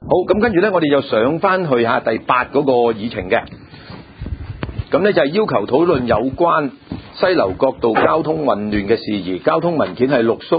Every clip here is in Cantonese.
好，咁跟住咧，我哋又上翻去第8嗰個議程嘅。咁咧就係要求討論有關西樓角道交通混亂嘅事宜。交通文件係6叔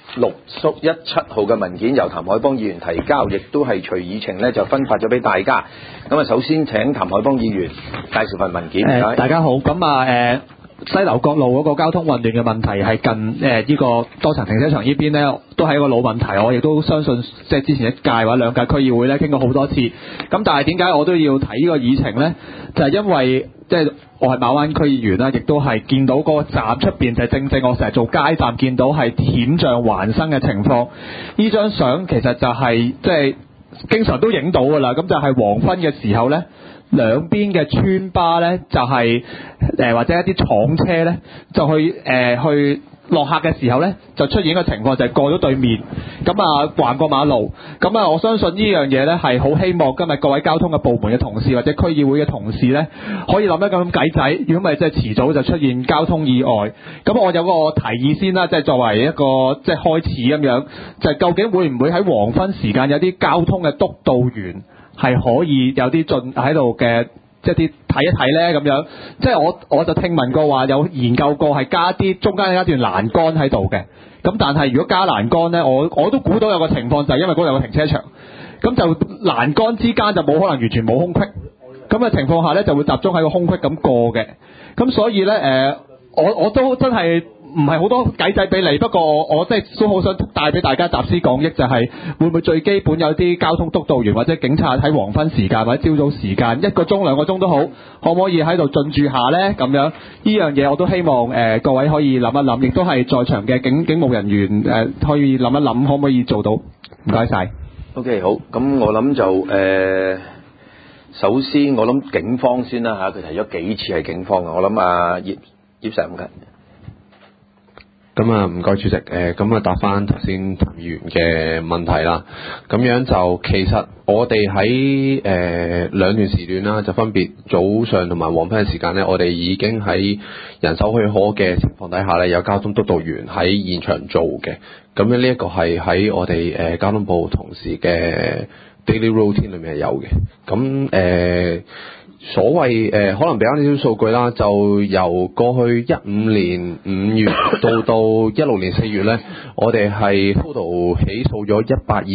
17號嘅文件，由譚凱邦議員提交，亦都係隨議程咧就分發咗俾大家。咁啊，首先請譚凱邦議員介紹份文件。 大家好，咁西樓角路嗰個交通混亂嘅問題係近呢個多層停車場呢邊呢，都係一個老問題。我亦都相信即係之前1屆或者2屆區議會咧傾過好多次。咁但係點解我都要睇呢個議程呢？就係因為即係我係馬灣區議員啦，亦都係見到嗰個站出邊就係正我成日做街站見到係險象環生嘅情況。呢張相其實就係即係經常都影到㗎啦。咁就係黃昏嘅時候呢，兩邊嘅村巴呢，就係或者一啲廠車呢，就去落客嘅時候呢，就出現一個情況，就係過咗對面，咁橫過馬路。咁我相信呢樣嘢呢，係好希望今日各位交通嘅部門嘅同事或者區議會嘅同事呢，可以諗一諗計仔，如果唔係即係遲早就出現交通意外。咁我有個提議先啦，即係作為一個即係開始咁樣，就係究竟會唔會喺黃昏時間有啲交通嘅督導員係可以有啲進喺度嘅，即係啲睇一睇呢咁樣。即係我就聽聞過話有研究過係加啲中間有一段欄杆喺度嘅。咁但係如果加欄杆呢，我都估到有個情況就係因為嗰度有個停車場，咁就欄杆之間就冇可能完全冇空隙。咁嘅情況下呢，就會集中喺個空隙咁過嘅。咁所以呢，我都真係唔係好多計仔俾你，不過我真係都好想帶俾大家集思廣益，就係會唔會最基本有啲交通督導員或者警察喺黃昏時間或者朝早時間1個鐘2個鐘都好，可唔可以喺度進駐下呢？咁樣呢樣嘢我都希望各位可以諗一諗，亦都係在場嘅警務人員可以諗一諗可唔可以做到。唔該晒。 OK， 好，咁我諗就首先我諗警方先啦嚇，佢提咗幾次係警方嘅，我諗葉 Sir 唔該。 咁唔該主席，咁答翻頭先譚議員嘅問題啦。咁樣就其實我哋喺兩段時段啦，就分別早上同埋黃昏嘅時間呢，我哋已經喺人手許可嘅情況底下呢，有交通督導員喺現場做嘅。咁樣呢一個係喺我哋交通部同事嘅 daily routine 裏面係有嘅。咁所謂可能俾翻啲數據啦，就由過去15年5月到16年4月呢，我哋係 total 起訴咗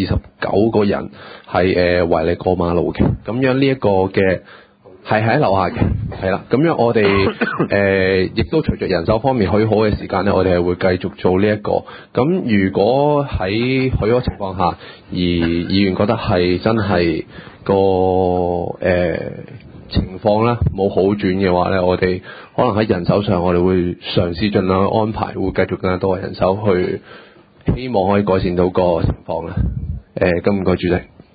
129個人係違例過馬路嘅。咁樣呢一個嘅係喺樓下嘅，係啦。咁樣我哋亦都隨着人手方面許可嘅時間呢，我哋係會繼續做呢一個。咁如果喺許可情況下，而議員覺得係真係個情況咧冇好轉嘅話咧，我哋可能喺人手上，我哋會嘗試盡量去安排，會繼續更加多嘅人手去，希望可以改善到個情況啦。咁唔該主席。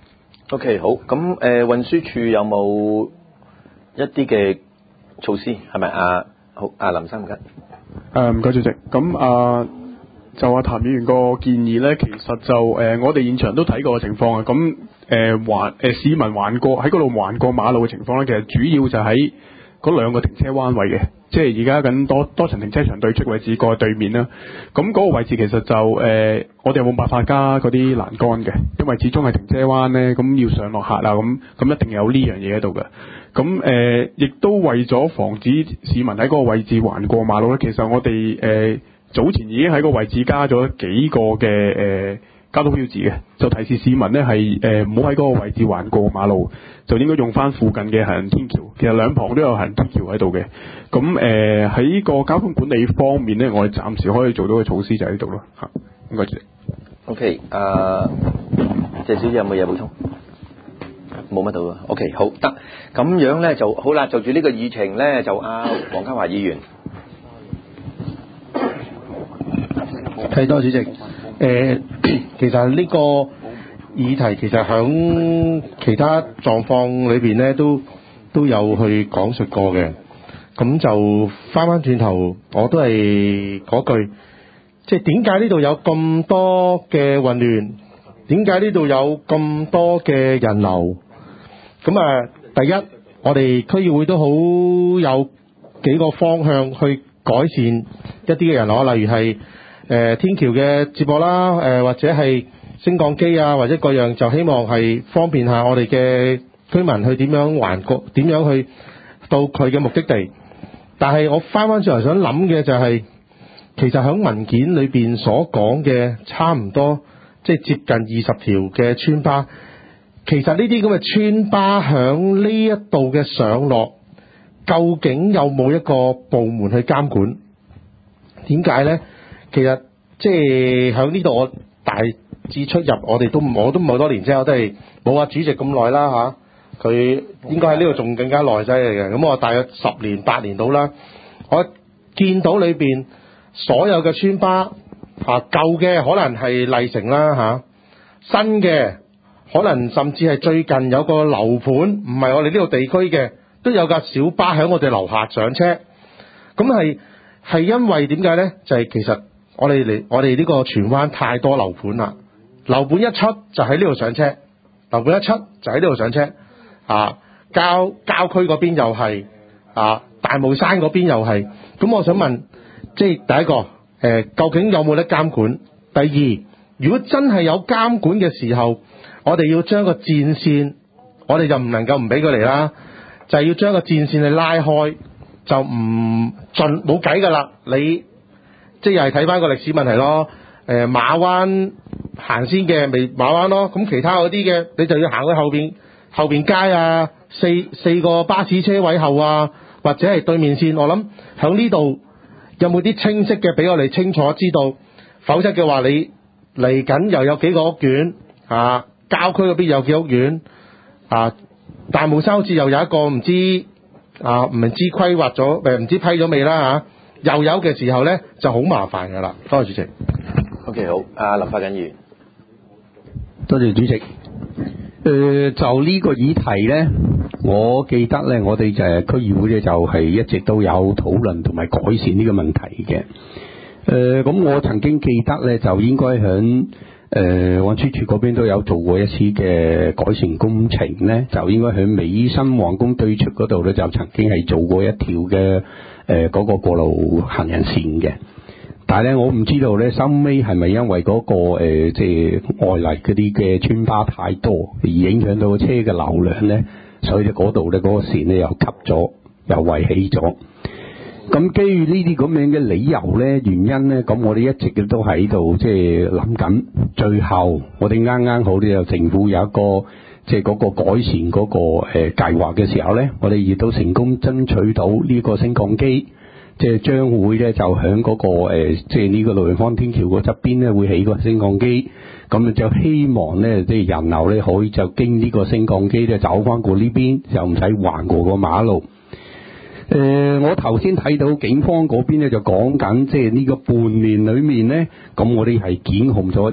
OK， 好，咁運輸署有冇一啲嘅措施係咪好林生唔該。 唔該主席。咁就譚議員個建議咧，其實就我哋現場都睇過嘅情況啊。咁市民橫過喺嗰度橫過馬路嘅情況咧，其實主要就喺嗰2個停車彎位嘅，即係而家緊多層停車場對出位置過去對面啦。咁嗰個位置其實就我哋冇辦法加嗰啲欄杆嘅，因為始終係停車彎咧，咁要上落客啊，咁一定有呢樣嘢喺度嘅。咁亦都為咗防止市民喺嗰個位置橫過馬路咧，其實我哋早前已經喺個位置加咗幾個嘅交通標誌嘅，就提示市民呢係唔好喺嗰個位置橫過馬路，就應該用翻附近嘅行人天橋。其實兩旁都有行人天橋喺度嘅。咁喺個交通管理方面呢，我哋暫時可以做到嘅措施就喺度咯。嚇，唔該主席。 OK， 謝小姐有冇嘢補充？冇乜到啊。OK， 好得咁樣呢就好啦。就住呢個議程呢，就黃家華議員。 係多謝主席。其實呢個議題其實響其他狀況裏邊咧都有去講述過嘅。咁就翻轉頭，我都係嗰句，即係點解呢度有咁多嘅混亂？點解呢度有咁多嘅人流？咁第一，我哋區議會都好有幾個方向去改善一啲嘅人流，例如係天橋嘅接駁啦，或者係升降機啊或者各樣，就希望係方便下我哋嘅居民去點樣去到佢嘅目的地。但係我翻轉頭想諗嘅就係、其實喺文件裏邊所講嘅差唔多即係接近20條嘅村巴，其實呢啲咁嘅村巴響呢一度嘅上落，究竟有冇一個部門去監管？點解呢？其實即係喺呢度我大致出入，我都唔係好多年啫，我都係冇阿主席咁耐啦嚇。佢應該喺呢度仲更加耐犀利嘅。咁我大約10年8年到啦，我見到裏邊所有嘅村巴舊嘅可能係麗城啦新嘅可能甚至係最近有個樓盤，唔係我哋呢度地區嘅，都有架小巴喺我哋樓下上車。咁係因為點解呢？就係、其實我哋呢個荃灣太多樓盤啦，樓盤一出就喺呢度上車，樓盤一出就喺呢度上車。郊區嗰邊又係大帽山嗰邊又係。咁我想問，即係第一個究竟有冇得監管？第二，如果真係有監管嘅時候，我哋要將個戰線，我哋就唔能夠唔俾佢嚟啦，就係要將個戰線去拉開，就冇計㗎啦。你即係又係睇翻個歷史問題咯。馬灣行先嘅咪馬灣咯，咁其他嗰啲嘅你就要行去後邊街啊，四個巴士車位後啊，或者係對面線。我諗響呢度有冇啲清晰嘅俾我哋清楚知道？否則嘅話，你嚟緊又有幾個屋苑郊區嗰邊有幾屋苑大帽山好似又有一個唔知規劃咗唔知批咗未啦又有嘅時候呢就好麻煩㗎啦。多謝主席。 OK 好，林發緊議員。 多謝主席。就呢個議題呢，我記得呢，我哋就係區議會呢，就係一直都有討論同埋改善呢個問題嘅。咁我曾經記得呢，就應該響運輸署嗰邊都有做過一次嘅改善工程呢，就應該響美新皇宮對出嗰度呢，就曾經係做過一條嘅嗰個過路行人線嘅。但係咧，我唔知道咧，收尾係咪因為嗰個即係外嚟嗰啲嘅村巴太多，而影響到車嘅流量咧，所以咧嗰度咧嗰個線咧又吸咗，又圍起咗。咁基於呢啲咁樣嘅理由咧、原因咧，咁我哋一直都喺度即係諗緊。最後我哋啱好呢，有政府有一個即係嗰個改善嗰個計劃嘅時候咧，我哋亦都成功爭取到呢個升降機。即係將會咧，就喺嗰個即係呢個露陽坊天橋嗰側邊咧，會起個升降機。咁就希望咧，即係人流咧可以就經呢個升降機咧走翻過呢邊，就唔使橫過個馬路。我頭先睇到警方嗰邊咧就講緊，即係呢個半年裏面咧，咁我哋係檢控咗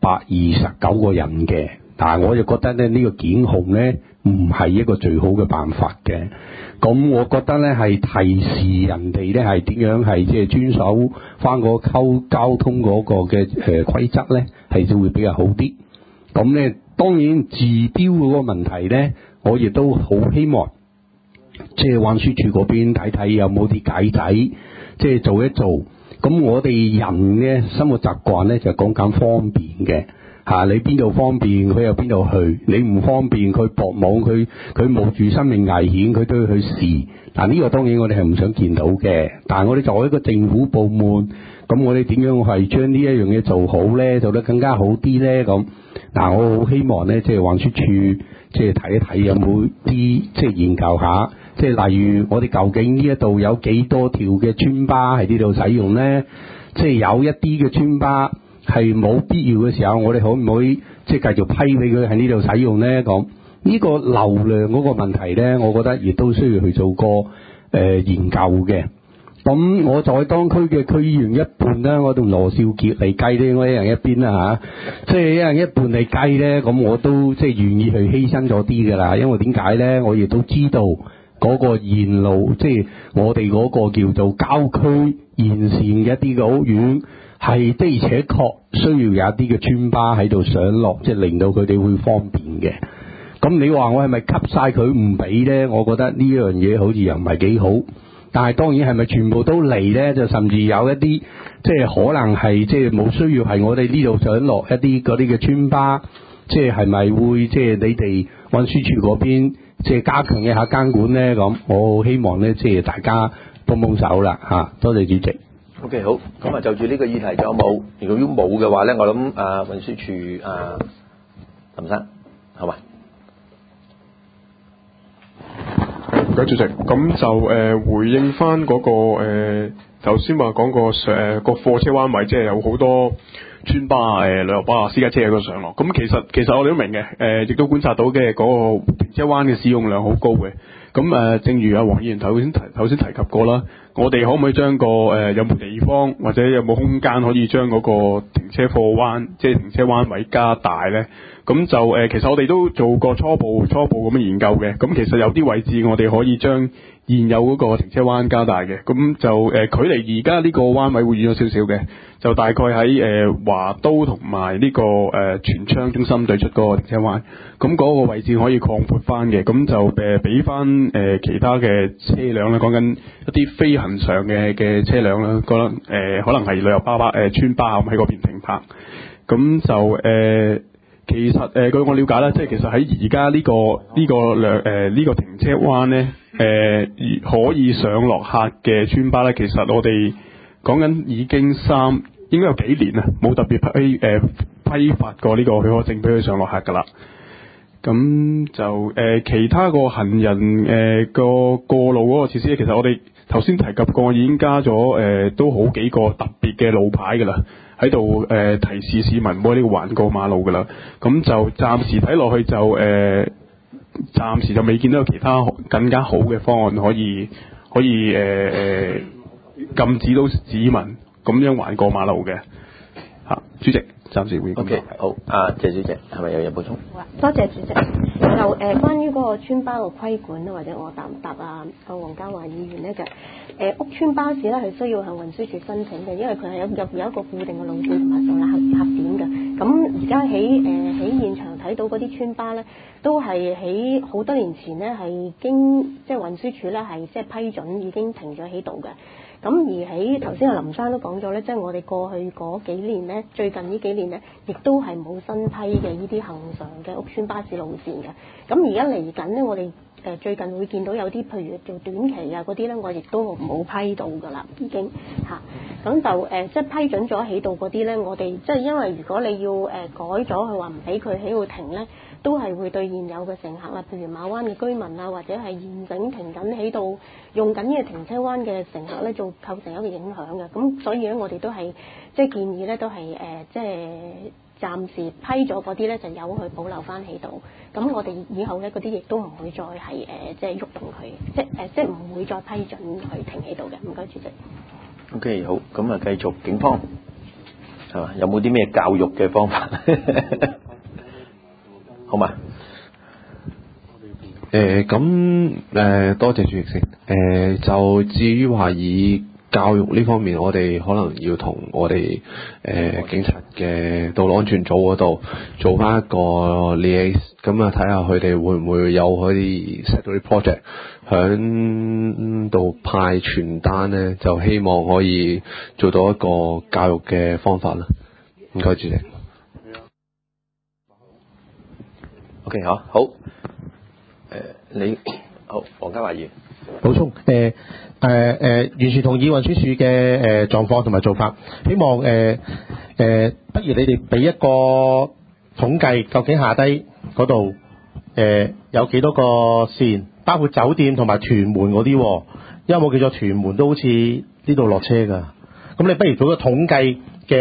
129個人嘅。但係我就覺得咧，呢個檢控咧唔係一個最好嘅辦法嘅。咁我覺得咧係提示人哋咧係點樣係即係遵守翻個交通嗰個嘅規則咧，係就會比較好啲。咁咧當然治標嗰個問題咧，我亦都好希望即係運輸署嗰邊睇睇有冇啲計仔，即係做一做。咁我哋人嘅生活習慣咧就講緊方便嘅。你邊度方便佢又邊度去，你唔方便佢博網，佢冒住生命危險佢都要去試。呢個當然我哋係唔想見到嘅，但係我哋作為一個政府部門，咁我哋點樣係將呢一樣嘢做好呢？做得更加好啲呢？咁我好希望呢，即係運輸署即係睇一睇有冇啲即係研究下，即係例如我哋究竟呢一度有幾多條嘅村巴喺呢度使用呢？即係有一啲嘅村巴係冇必要嘅時候，我哋可唔可以即係繼續批俾佢喺呢度使用呢？咁呢個流量嗰個問題呢，我覺得亦都需要去做個研究嘅。咁我在當區嘅區議員一半啦，我同羅少傑嚟計呢，我一人一邊啦即係一人一半嚟計呢，咁我都即係願意去犧牲咗啲㗎啦。因為點解呢？我亦都知道嗰個沿路，即係我哋嗰個叫做郊區沿線嘅一啲嘅屋苑，係的而且確需要有一啲嘅村巴喺度上落，即係令到佢哋會方便嘅。咁你話我係咪吸晒佢唔俾呢？我覺得呢樣嘢好似又唔係幾好。 但係當然係咪全部都嚟咧？就甚至有一啲即係可能係即係冇需要係我哋呢度想落一啲嗰啲嘅村巴，即係咪會即係你哋運輸處嗰邊即係加強一下監管咧？咁我好希望咧，即係大家幫幫手啦嚇。多謝主席。 OK， 好，咁啊就住呢個議題仲有冇？如果冇嘅話咧，我諗運輸處林生係嘛？ 唔該主席，咁就回應翻嗰個頭先話講個貨車彎位，即係有好多村巴旅遊巴私家車喺度上落。咁其實我哋都明嘅，亦都觀察到嘅嗰個停車彎嘅使用量好高嘅。咁正如阿黃議員頭先提及過啦，我哋可唔可以將有冇地方或者有冇空間可以將嗰個停車貨彎，即係停車彎位加大咧？咁就其實我哋都做過初步咁樣研究嘅。咁其實有啲位置我哋可以將現有嗰個停車彎加大嘅。咁就距離而家呢個彎位會遠咗少少嘅，就大概喺華都同埋呢個全昌中心對出嗰個停車彎。咁嗰個位置可以擴闊翻嘅，咁就俾翻其他嘅車輛啦，講緊一啲非恆常嘅車輛啦，可能係旅遊巴村巴咁喺嗰邊停泊。咁就其實據我了解咧，即係其實喺而家呢個停車彎咧，可以上落客嘅村巴咧，其實我哋講緊已經應該有幾年啦，冇特別批發過呢個許可證俾佢上落客㗎啦。咁就其他個行人個過路嗰個設施，其實我哋頭先提及過，已經加咗都好幾個特別嘅路牌㗎啦，喺度提示市民唔好呢個橫過馬路㗎啦。咁就暫時睇落去就暫時就未見到有其他更加好嘅方案可以禁止到市民咁樣橫過馬路嘅。主席。暫時會。 OK， 好，謝主席，係咪有嘢補充？ 好啊，多謝主席。就關於嗰個村巴個規管咧，或者我答唔答黃家華議員咧嘅屋村巴士咧係需要向運輸署申請嘅，因為佢係有一個固定嘅路線同埋上落客點嘅。咁而家喺現場睇到嗰啲村巴咧，都係喺好多年前咧係經即係運輸署咧係即係批准已經停咗喺度嘅。咁而喺頭先阿林生都講咗咧，即係我哋過去嗰幾年咧，最近呢幾年咧，亦都係冇新批嘅呢啲恆常嘅屋邨巴士路線嘅。咁而家嚟緊咧，我哋最近會見到有啲譬如做短期啊嗰啲咧，我亦都冇批到㗎啦，已經嚇。咁就即係批准咗喺度嗰啲咧，我哋即係因為如果你要改咗，佢話唔俾佢喺度停咧，都係會對現有嘅乘客啦，譬如馬灣嘅居民啊，或者係現整停緊喺度用緊呢個停車灣嘅乘客咧，做構成一個影響嘅。咁所以咧，我哋都係即係建議咧，都係即係暫時批咗嗰啲咧，就由佢保留翻喺度。咁我哋以後咧嗰啲亦都唔會再係即係喐動佢，即係唔會再批准佢停喺度嘅。唔該，主席。 OK， 好，咁啊繼續警方係嘛？有冇啲咩教育嘅方法？好嘛？ 多謝主席先。就至於話以教育呢方面，我哋可能要同我哋警察嘅道路安全組嗰度做翻一個 liaison，咁啊睇下佢哋會唔會有可以 set 到啲 project 響度派傳單咧，就希望可以做到一個教育嘅方法啦。唔該，主席。 OK， 好，你好，黃家華議員補充，完全同意運輸署嘅狀況同埋做法，希望不如你哋俾一個統計，究竟下低嗰度有幾多個線，包括酒店同埋屯門嗰啲，因為冇記錯屯門都好似呢度落車㗎，咁你不如做個統計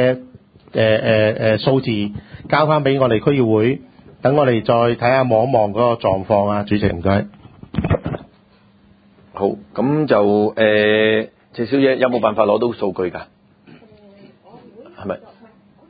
嘅數字交翻俾我哋區議會。等我哋再睇下望一望嗰個狀況啊，主席唔該。 好，咁就謝小姐有冇辦法攞到數據㗎？係咪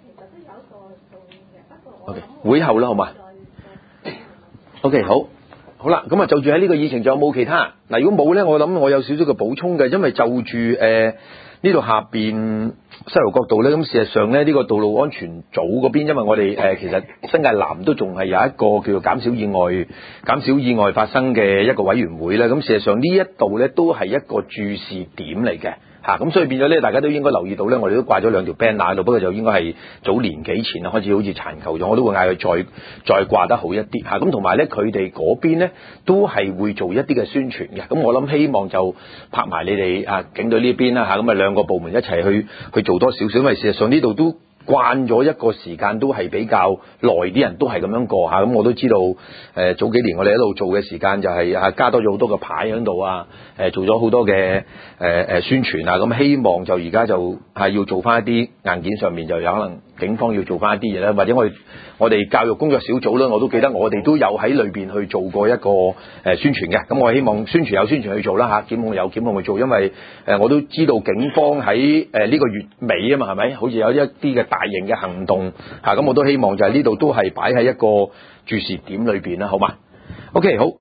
？OK， 會後啦，好嘛？OK， 好。 好啦，咁啊就住喺呢個議程，仲有冇其他？嗱，如果冇咧，我諗我有少少嘅補充嘅，因為就住呢度下邊西樓角道咧，咁事實上咧呢個道路安全組嗰邊，因為我哋其實新界南都仲係有一個叫做減少意外發生嘅一個委員會咧，咁事實上呢一度咧都係一個注視點嚟嘅。咁所以變咗咧，大家都應該留意到咧，我哋都掛咗2條 banner 喺度，不過就應該係早年幾前開始好似殘舊咗，我都會嗌佢再掛得好一啲嚇。咁同埋咧，佢哋嗰邊咧都係會做一啲嘅宣傳嘅。咁我諗希望就拍埋你哋警隊呢邊啦嚇，咁啊2個部門一齊去做多少少，因為事實上呢度都慣咗一個時間都係比較耐，啲人都係咁樣過嚇。咁我都知道早幾年我哋喺度做嘅時間就係加多咗好多個牌喺度做咗好多嘅宣傳啊。咁希望就而家就係要做翻一啲硬件上面，就有可能警方要做翻一啲嘢啦，或者我哋教育工作小組啦，我都記得我哋都有喺裏邊去做過一個宣傳嘅。咁我希望宣傳有宣傳去做啦嚇，檢控有檢控去做，因為我都知道警方喺呢個月尾啊嘛，係咪？好似有一啲嘅大型嘅行動嚇，咁我都希望就係呢度都係擺喺一個注視點裏邊啦，好嘛？OK， 好。